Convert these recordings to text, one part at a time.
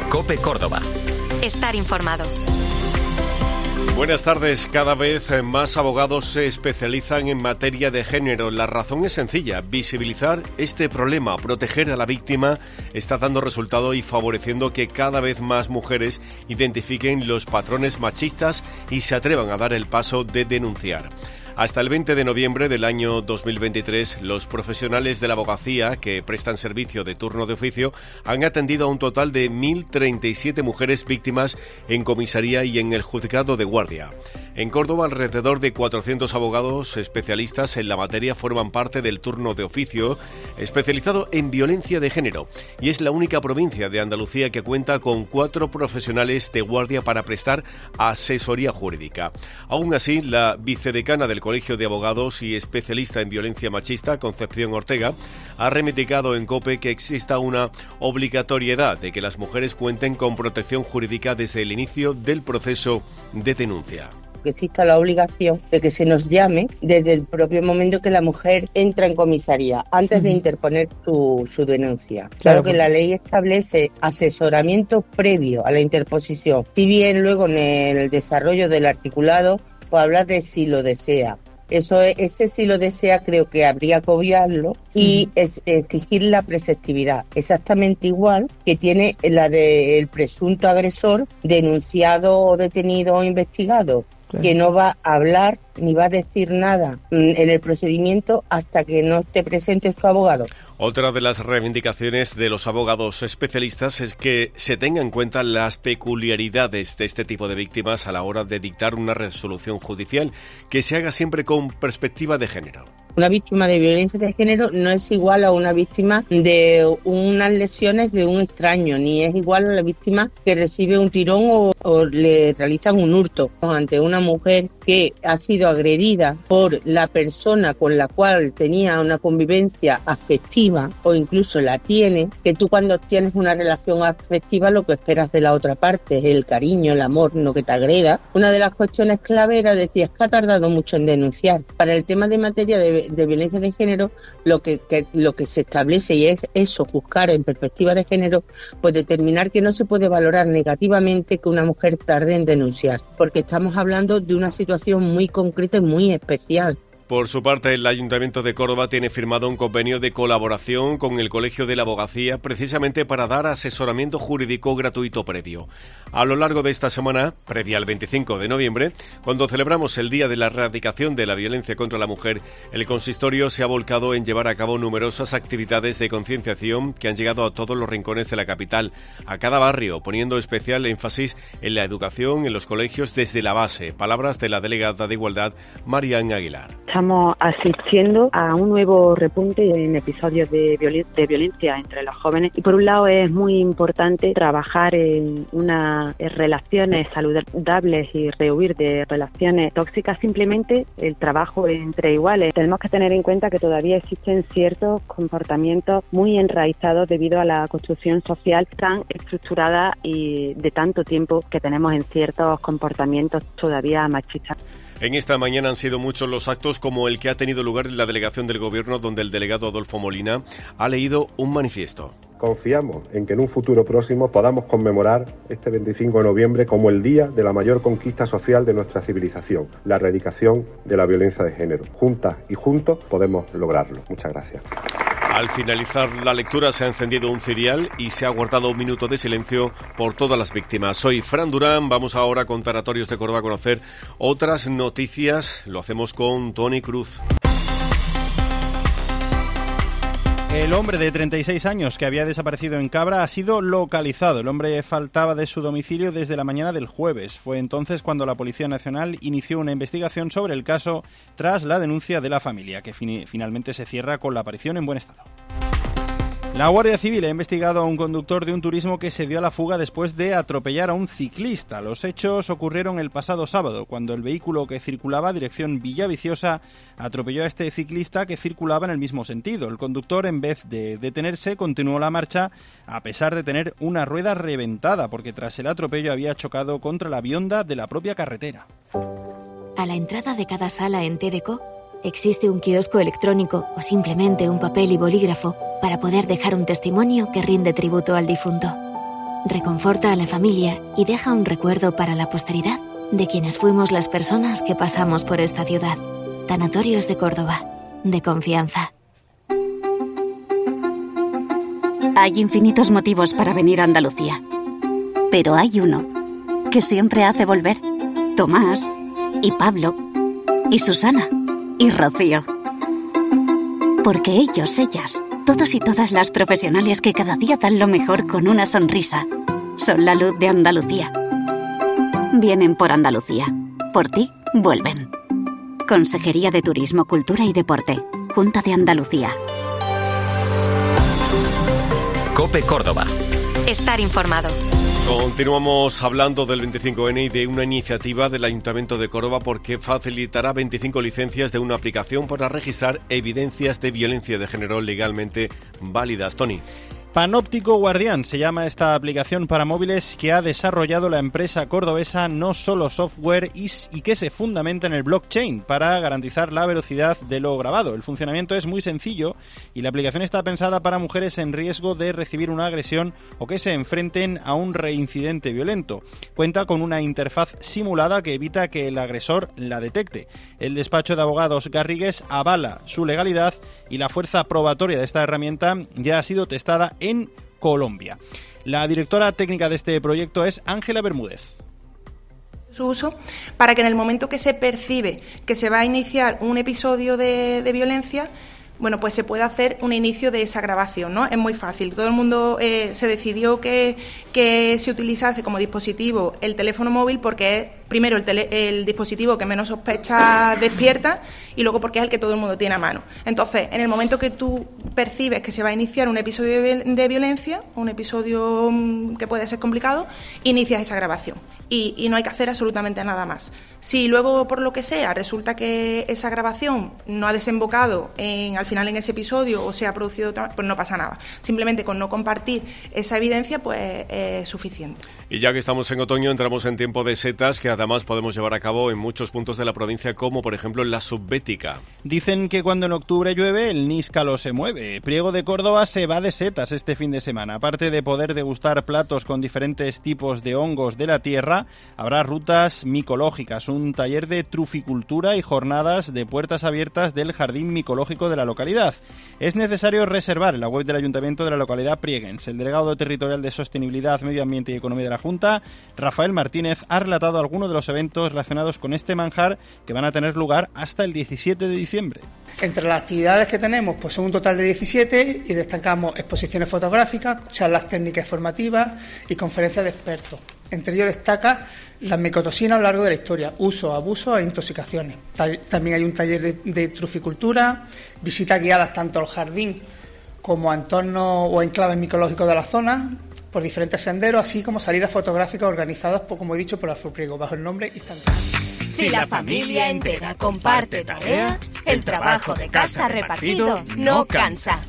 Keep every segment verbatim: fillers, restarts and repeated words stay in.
COPE Córdoba. Estar informado. Buenas tardes. Cada vez más abogados se especializan en materia de género. La razón es sencilla: visibilizar este problema, proteger a la víctima, está dando resultado y favoreciendo que cada vez más mujeres identifiquen los patrones machistas y se atrevan a dar el paso de denunciar. Hasta el veinte de noviembre del año dos mil veintitrés, los profesionales de la abogacía que prestan servicio de turno de oficio han atendido a un total de mil treinta y siete mujeres víctimas en comisaría y en el juzgado de guardia. En Córdoba, alrededor de cuatrocientos abogados especialistas en la materia forman parte del turno de oficio especializado en violencia de género, y es la única provincia de Andalucía que cuenta con cuatro profesionales de guardia para prestar asesoría jurídica. Aún así, la vicedecana del Colegio de Abogados y especialista en violencia machista, Concepción Ortega, ha reivindicado en COPE que exista una obligatoriedad de que las mujeres cuenten con protección jurídica desde el inicio del proceso de denuncia. Que exista la obligación de que se nos llame desde el propio momento que la mujer entra en comisaría, antes de interponer su, su denuncia. Claro que la ley establece asesoramiento previo a la interposición, si bien luego en el desarrollo del articulado pues hablar de si lo desea. Eso, ese si lo desea creo que habría que obviarlo y es, exigir la preceptividad, exactamente igual que tiene la del presunto agresor denunciado o detenido o investigado, claro, que no va a hablar ni va a decir nada en el procedimiento hasta que no esté presente su abogado. Otra de las reivindicaciones de los abogados especialistas es que se tengan en cuenta las peculiaridades de este tipo de víctimas a la hora de dictar una resolución judicial, que se haga siempre con perspectiva de género. Una víctima de violencia de género no es igual a una víctima de unas lesiones de un extraño, ni es igual a la víctima que recibe un tirón o, o le realizan un hurto. Ante una mujer que ha sido agredida por la persona con la cual tenía una convivencia afectiva o incluso la tiene, que tú cuando tienes una relación afectiva lo que esperas de la otra parte es el cariño, el amor, no que te agreda. Una de las cuestiones clave era decir, es que ha tardado mucho en denunciar. Para el tema de materia de de violencia de género, lo que, que lo que se establece y es eso, buscar en perspectiva de género, pues determinar que no se puede valorar negativamente que una mujer tarde en denunciar, porque estamos hablando de una situación muy concreta y muy especial. Por su parte, el Ayuntamiento de Córdoba tiene firmado un convenio de colaboración con el Colegio de la Abogacía precisamente para dar asesoramiento jurídico gratuito previo. A lo largo de esta semana, previa al veinticinco de noviembre, cuando celebramos el Día de la Erradicación de la Violencia contra la Mujer, el consistorio se ha volcado en llevar a cabo numerosas actividades de concienciación que han llegado a todos los rincones de la capital, a cada barrio, poniendo especial énfasis en la educación en los colegios desde la base. Palabras de la delegada de Igualdad, Marian Aguilar. Estamos asistiendo a un nuevo repunte en episodios de, violen- de violencia entre los jóvenes y por un lado es muy importante trabajar en unas relaciones saludables y rehuir de relaciones tóxicas, simplemente el trabajo entre iguales. Tenemos que tener en cuenta que todavía existen ciertos comportamientos muy enraizados debido a la construcción social tan estructurada y de tanto tiempo que tenemos en ciertos comportamientos todavía machistas. En esta mañana han sido muchos los actos como el que ha tenido lugar en la delegación del Gobierno, donde el delegado Adolfo Molina ha leído un manifiesto. Confiamos en que en un futuro próximo podamos conmemorar este veinticinco de noviembre como el día de la mayor conquista social de nuestra civilización, la erradicación de la violencia de género. Juntas y juntos podemos lograrlo. Muchas gracias. Al finalizar la lectura se ha encendido un cirial y se ha guardado un minuto de silencio por todas las víctimas. Soy Fran Durán, vamos ahora con Tanatorios de Córdoba a conocer otras noticias. Lo hacemos con Tony Cruz. El hombre de treinta y seis años que había desaparecido en Cabra ha sido localizado. El hombre faltaba de su domicilio desde la mañana del jueves. Fue entonces cuando la Policía Nacional inició una investigación sobre el caso tras la denuncia de la familia, que fin- finalmente se cierra con la aparición en buen estado. La Guardia Civil ha investigado a un conductor de un turismo que se dio a la fuga después de atropellar a un ciclista. Los hechos ocurrieron el pasado sábado, cuando el vehículo que circulaba dirección Villaviciosa atropelló a este ciclista que circulaba en el mismo sentido. El conductor, en vez de detenerse, continuó la marcha a pesar de tener una rueda reventada, porque tras el atropello había chocado contra la bionda de la propia carretera. A la entrada de cada sala en T D C O existe un kiosco electrónico o simplemente un papel y bolígrafo para poder dejar un testimonio que rinde tributo al difunto. reconforta a la familia y deja un recuerdo para la posteridad de quienes fuimos las personas que pasamos por esta ciudad. Tanatorios de Córdoba, de confianza. Hay infinitos motivos para venir a Andalucía, pero hay uno que siempre hace volver. Tomás, y Pablo, y Susana, y Rocío. Porque ellos, ellas, todos y todas las profesionales que cada día dan lo mejor con una sonrisa, son la luz de Andalucía. Vienen por Andalucía. Por ti, vuelven. Consejería de Turismo, Cultura y Deporte. Junta de Andalucía. COPE Córdoba. Estar informado. Continuamos hablando del veinticinco ene y de una iniciativa del Ayuntamiento de Córdoba porque facilitará veinticinco licencias de una aplicación para registrar evidencias de violencia de género legalmente válidas. Tony. Panóptico Guardián se llama esta aplicación para móviles que ha desarrollado la empresa cordobesa No Solo Software y, y que se fundamenta en el blockchain para garantizar la velocidad de lo grabado. El funcionamiento es muy sencillo y la aplicación está pensada para mujeres en riesgo de recibir una agresión o que se enfrenten a un reincidente violento. Cuenta con una interfaz simulada que evita que el agresor la detecte. El despacho de abogados Garrigues avala su legalidad y la fuerza probatoria de esta herramienta ya ha sido testada en Colombia. La directora técnica de este proyecto es Ángela Bermúdez. Su uso para que en el momento que se percibe que se va a iniciar un episodio de, de violencia, bueno, pues se puede hacer un inicio de esa grabación, ¿no? Es muy fácil. Todo el mundo eh, se decidió que, que se utilizase como dispositivo el teléfono móvil porque es, primero, el, tele, el dispositivo que menos sospecha despierta y luego porque es el que todo el mundo tiene a mano. Entonces, en el momento que tú percibes que se va a iniciar un episodio de, de violencia, un episodio um, que puede ser complicado, inicias esa grabación y, y no hay que hacer absolutamente nada más. Si luego, por lo que sea, resulta que esa grabación no ha desembocado en, al final en ese episodio o se ha producido otra, pues no pasa nada. Simplemente con no compartir esa evidencia, pues es suficiente. Y ya que estamos en otoño, entramos en tiempo de setas que además podemos llevar a cabo en muchos puntos de la provincia, como por ejemplo en la Subbética. Dicen que cuando en octubre llueve, el níscalo se mueve. Priego de Córdoba se va de setas este fin de semana. Aparte de poder degustar platos con diferentes tipos de hongos de la tierra, habrá rutas micológicas, un taller de truficultura y jornadas de puertas abiertas del jardín micológico de la localidad. Es necesario reservar en la web del Ayuntamiento de la localidad Prieguens. El delegado territorial de Sostenibilidad, Medio Ambiente y Economía de la Junta, Rafael Martínez, ha relatado algunos de los eventos relacionados con este manjar que van a tener lugar hasta el diecisiete de diciembre. Entre las actividades que tenemos pues son un total de diecisiete y destacamos exposiciones fotográficas, charlas técnicas formativas y conferencias de expertos. Entre ellos destaca la micotoxina a lo largo de la historia, uso, abuso e intoxicaciones. También hay un taller de, de truficultura, visitas guiadas tanto al jardín como a entornos o enclaves micológicos de la zona, por diferentes senderos, así como salidas fotográficas organizadas, por, como he dicho, por Alfopriego, bajo el nombre Instantáneo. Si la familia entera comparte tarea, el trabajo de casa repartido no cansa.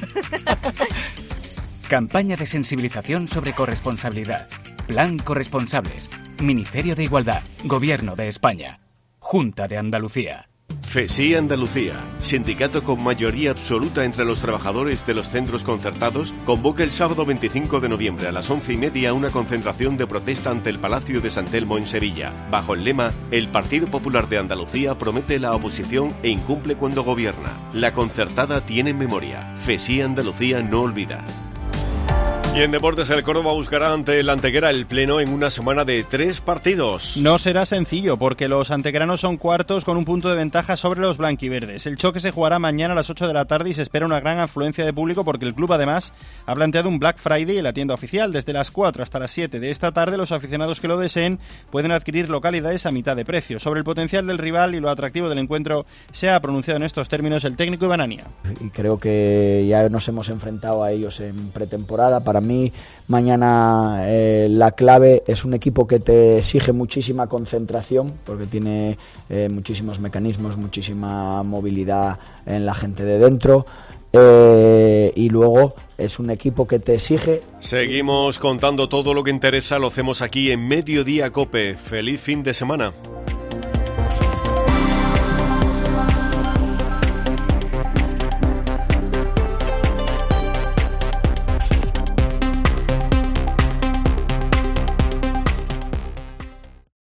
Campaña de sensibilización sobre corresponsabilidad. Plan Corresponsables. Ministerio de Igualdad. Gobierno de España. Junta de Andalucía. FESI Andalucía, sindicato con mayoría absoluta entre los trabajadores de los centros concertados, convoca el sábado veinticinco de noviembre a las once y media una concentración de protesta ante el Palacio de San Telmo en Sevilla. Bajo el lema, el Partido Popular de Andalucía promete la oposición e incumple cuando gobierna. La concertada tiene memoria. FESI Andalucía no olvida. Y en deportes, el Córdoba buscará ante el Antequera el pleno en una semana de tres partidos. No será sencillo porque los antequeranos son cuartos con un punto de ventaja sobre los blanquiverdes. El choque se jugará mañana a las ocho de la tarde y se espera una gran afluencia de público porque el club además ha planteado un Black Friday en la tienda oficial. Desde las cuatro hasta las siete de esta tarde los aficionados que lo deseen pueden adquirir localidades a mitad de precio. Sobre el potencial del rival y lo atractivo del encuentro se ha pronunciado en estos términos el técnico Iván Ania. Y creo que ya nos hemos enfrentado a ellos en pretemporada. Para mí mañana eh, la clave es un equipo que te exige muchísima concentración porque tiene eh, muchísimos mecanismos, muchísima movilidad en la gente de dentro. Eh, y luego es un equipo que te exige. Seguimos contando todo lo que interesa, lo hacemos aquí en Mediodía COPE. Feliz fin de semana.